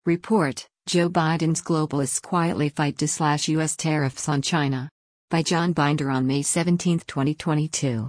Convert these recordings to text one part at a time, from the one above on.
Report: Joe Biden's globalists quietly fight to slash U.S. tariffs on China. By John Binder on May 17, 2022.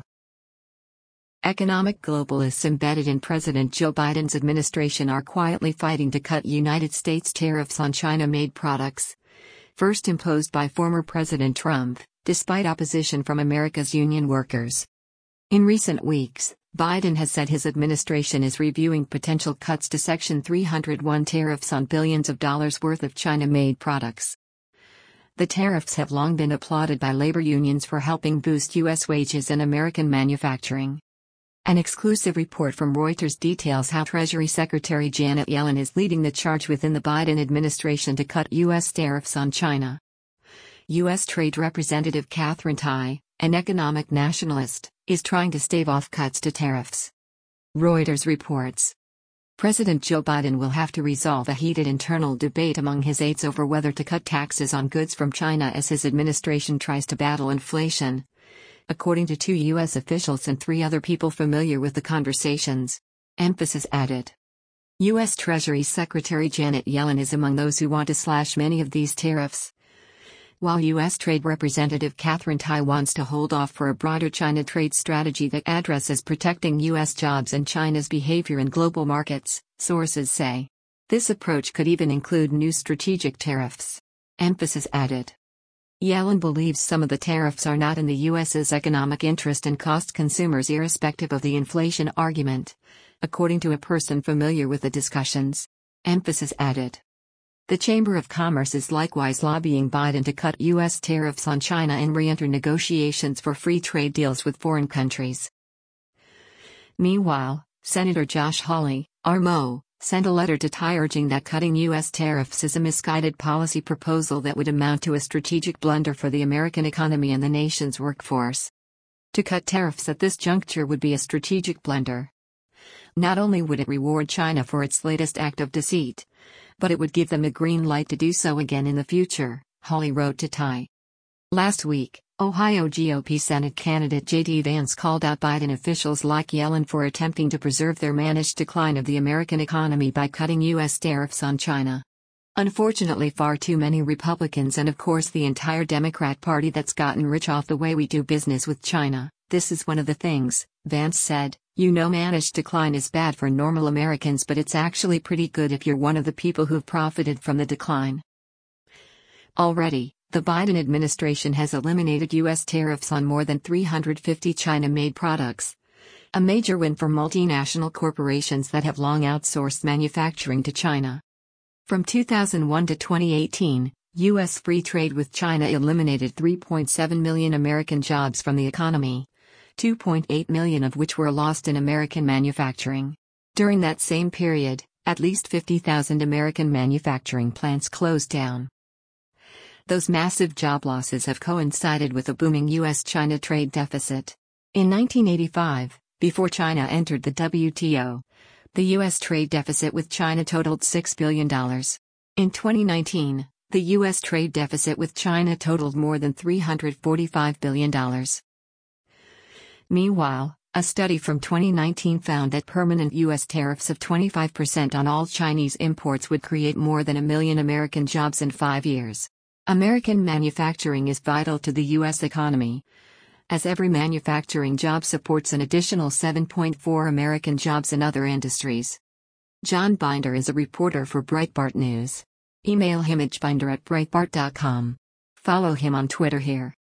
Economic globalists embedded in President Joe Biden's administration are quietly fighting to cut United States tariffs on China-made products. First imposed by former President Trump, despite opposition from America's union workers. In recent weeks, Biden has said his administration is reviewing potential cuts to Section 301 tariffs on billions of dollars worth of China-made products. The tariffs have long been applauded by labor unions for helping boost U.S. wages and American manufacturing. An exclusive report from Reuters details how Treasury Secretary Janet Yellen is leading the charge within the Biden administration to cut U.S. tariffs on China. U.S. Trade Representative Katherine Tai, an economic nationalist, is trying to stave off cuts to tariffs. Reuters reports. President Joe Biden will have to resolve a heated internal debate among his aides over whether to cut taxes on goods from China as his administration tries to battle inflation, according to 2 U.S. officials and 3 other people familiar with the conversations. Emphasis added. U.S. Treasury Secretary Janet Yellen is among those who want to slash many of these tariffs, while U.S. Trade Representative Katherine Tai wants to hold off for a broader China trade strategy that addresses protecting U.S. jobs and China's behavior in global markets, sources say. This approach could even include new strategic tariffs. Emphasis added. Yellen believes some of the tariffs are not in the U.S.'s economic interest and cost consumers irrespective of the inflation argument, according to a person familiar with the discussions. Emphasis added. The Chamber of Commerce is likewise lobbying Biden to cut U.S. tariffs on China and re-enter negotiations for free trade deals with foreign countries. Meanwhile, Senator Josh Hawley, RMO, sent a letter to Tai urging that cutting U.S. tariffs is a misguided policy proposal that would amount to a strategic blunder for the American economy and the nation's workforce. To cut tariffs at this juncture would be a strategic blunder. Not only would it reward China for its latest act of deceit, but it would give them a green light to do so again in the future, Hawley wrote to Tai. Last week, Ohio GOP Senate candidate J.D. Vance called out Biden officials like Yellen for attempting to preserve their managed decline of the American economy by cutting U.S. tariffs on China. Unfortunately, far too many Republicans and of course the entire Democrat Party that's gotten rich off the way we do business with China. This is one of the things, Vance said. Managed decline is bad for normal Americans, but it's actually pretty good if you're one of the people who've profited from the decline. Already, the Biden administration has eliminated U.S. tariffs on more than 350 China-made products. A major win for multinational corporations that have long outsourced manufacturing to China. From 2001 to 2018, U.S. free trade with China eliminated 3.7 million American jobs from the economy. 2.8 million of which were lost in American manufacturing. During that same period, at least 50,000 American manufacturing plants closed down. Those massive job losses have coincided with a booming U.S.-China trade deficit. In 1985, before China entered the WTO, the U.S. trade deficit with China totaled $6 billion. In 2019, the U.S. trade deficit with China totaled more than $345 billion. Meanwhile, a study from 2019 found that permanent U.S. tariffs of 25% on all Chinese imports would create more than 1 million American jobs in 5 years. American manufacturing is vital to the U.S. economy, as every manufacturing job supports an additional 7.4 American jobs in other industries. John Binder is a reporter for Breitbart News. Email him at binder@breitbart.com. Follow him on Twitter here.